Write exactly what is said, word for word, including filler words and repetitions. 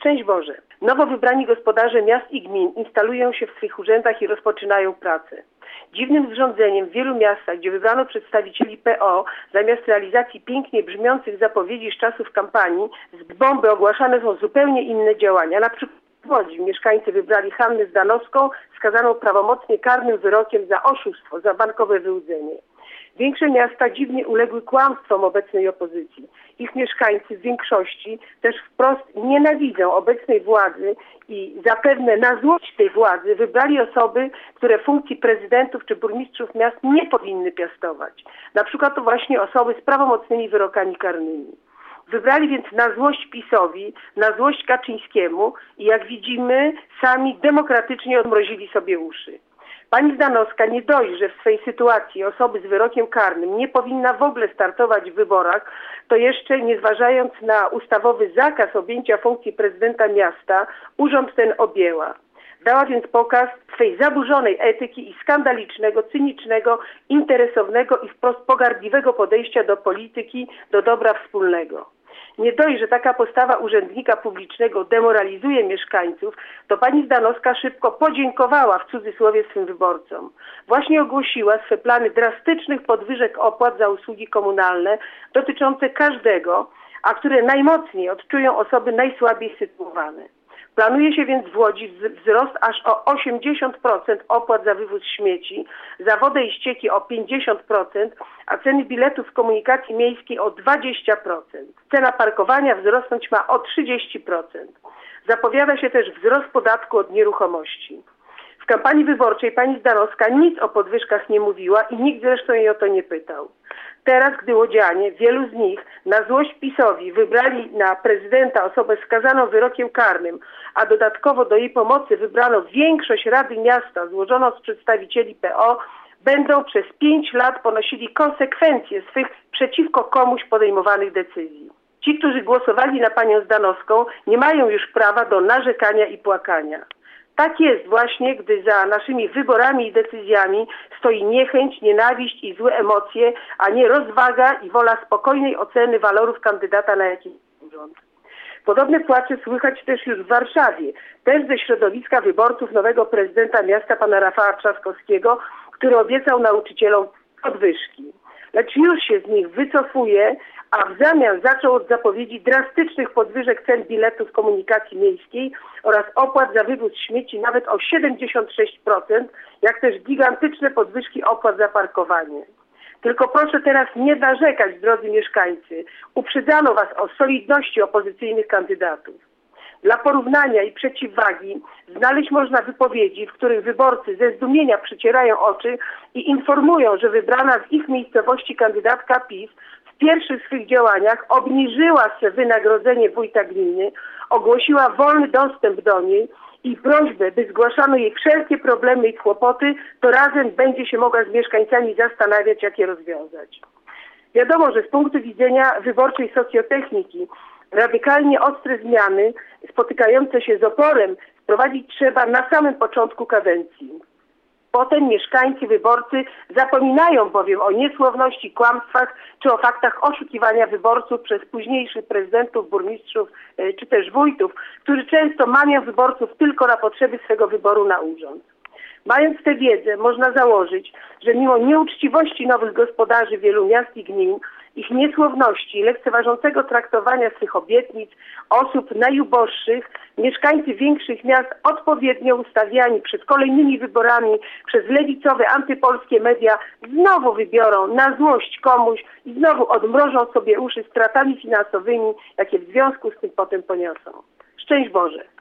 Szczęść Boże! Nowo wybrani gospodarze miast i gmin instalują się w swych urzędach i rozpoczynają pracę. Dziwnym zrządzeniem w wielu miastach, gdzie wybrano przedstawicieli P O, zamiast realizacji pięknie brzmiących zapowiedzi z czasów kampanii, z bomby ogłaszane są zupełnie inne działania. Na przykład w Łodzi mieszkańcy wybrali Hannę Zdanowską, skazaną prawomocnie karnym wyrokiem za oszustwo, za bankowe wyłudzenie. Większe miasta dziwnie uległy kłamstwom obecnej opozycji. Ich mieszkańcy w większości też wprost nienawidzą obecnej władzy i zapewne na złość tej władzy wybrali osoby, które funkcji prezydentów czy burmistrzów miast nie powinny piastować. Na przykład to właśnie osoby z prawomocnymi wyrokami karnymi. Wybrali więc na złość PiS-owi, na złość Kaczyńskiemu i jak widzimy sami demokratycznie odmrozili sobie uszy. Pani Zdanowska nie dość, że w swej sytuacji osoby z wyrokiem karnym nie powinna w ogóle startować w wyborach, to jeszcze nie zważając na ustawowy zakaz objęcia funkcji prezydenta miasta, urząd ten objęła. Dała więc pokaz swej zaburzonej etyki i skandalicznego, cynicznego, interesownego i wprost pogardliwego podejścia do polityki, do dobra wspólnego. Nie dość, że taka postawa urzędnika publicznego demoralizuje mieszkańców, to pani Zdanowska szybko podziękowała w cudzysłowie swym wyborcom. Właśnie ogłosiła swe plany drastycznych podwyżek opłat za usługi komunalne dotyczące każdego, a które najmocniej odczują osoby najsłabiej sytuowane. Planuje się więc w Łodzi wzrost aż o osiemdziesiąt procent opłat za wywóz śmieci, za wodę i ścieki o pięćdziesiąt procent, a ceny biletów w komunikacji miejskiej o dwadzieścia procent. Cena parkowania wzrosnąć ma o trzydzieści procent. Zapowiada się też wzrost podatku od nieruchomości. W kampanii wyborczej pani Zdanowska nic o podwyżkach nie mówiła i nikt zresztą jej o to nie pytał. Teraz, gdy łodzianie, wielu z nich na złość PiS-owi wybrali na prezydenta osobę skazaną wyrokiem karnym, a dodatkowo do jej pomocy wybrano większość Rady Miasta złożoną z przedstawicieli P O, będą przez pięć lat ponosili konsekwencje swych przeciwko komuś podejmowanych decyzji. Ci, którzy głosowali na panią Zdanowską, nie mają już prawa do narzekania i płakania. Tak jest właśnie, gdy za naszymi wyborami i decyzjami stoi niechęć, nienawiść i złe emocje, a nie rozwaga i wola spokojnej oceny walorów kandydata na jakiś urząd. Podobne płacze słychać też już w Warszawie, też ze środowiska wyborców nowego prezydenta miasta pana Rafała Trzaskowskiego, który obiecał nauczycielom podwyżki. Lecz już się z nich wycofuje, a w zamian zaczął od zapowiedzi drastycznych podwyżek cen biletów komunikacji miejskiej oraz opłat za wywóz śmieci nawet o siedemdziesiąt sześć procent, jak też gigantyczne podwyżki opłat za parkowanie. Tylko proszę teraz nie narzekać, drodzy mieszkańcy. Uprzedzano was o solidności opozycyjnych kandydatów. Dla porównania i przeciwwagi znaleźć można wypowiedzi, w których wyborcy ze zdumienia przecierają oczy i informują, że wybrana w ich miejscowości kandydatka PiS w pierwszych swych działaniach obniżyła swe wynagrodzenie wójta gminy, ogłosiła wolny dostęp do niej i prośbę, by zgłaszano jej wszelkie problemy i kłopoty, to razem będzie się mogła z mieszkańcami zastanawiać, jak je rozwiązać. Wiadomo, że z punktu widzenia wyborczej socjotechniki radykalnie ostre zmiany spotykające się z oporem wprowadzić trzeba na samym początku kadencji. Potem mieszkańcy, wyborcy zapominają bowiem o niesłowności, kłamstwach czy o faktach oszukiwania wyborców przez późniejszych prezydentów, burmistrzów czy też wójtów, którzy często mamią wyborców tylko na potrzeby swego wyboru na urząd. Mając tę wiedzę, można założyć, że mimo nieuczciwości nowych gospodarzy wielu miast i gmin, ich niesłowności i lekceważącego traktowania swych obietnic, osób najuboższych, mieszkańcy większych miast odpowiednio ustawiani przed kolejnymi wyborami przez lewicowe, antypolskie media znowu wybiorą na złość komuś i znowu odmrożą sobie uszy stratami finansowymi, jakie w związku z tym potem poniosą. Szczęść Boże!